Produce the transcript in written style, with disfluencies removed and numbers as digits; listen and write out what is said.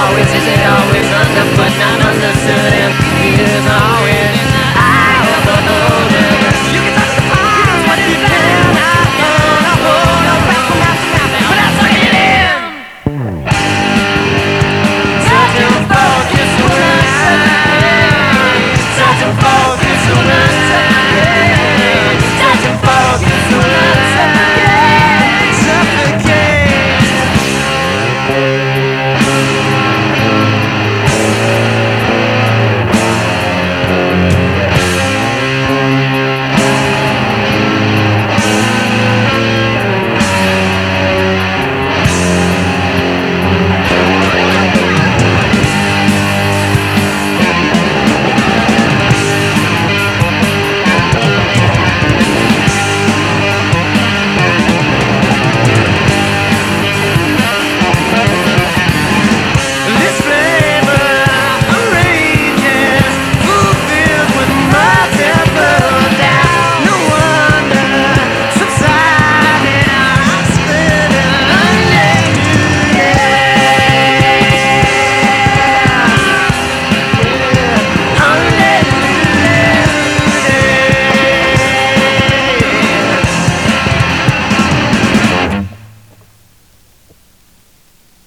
always, is it always underfoot, not understood, and he is always out of the holding. You can touch the past, but you cannot hold no breath from nothing, but that's what it is. Searching for this woman, searching for this woman, searching for this woman, suffocate.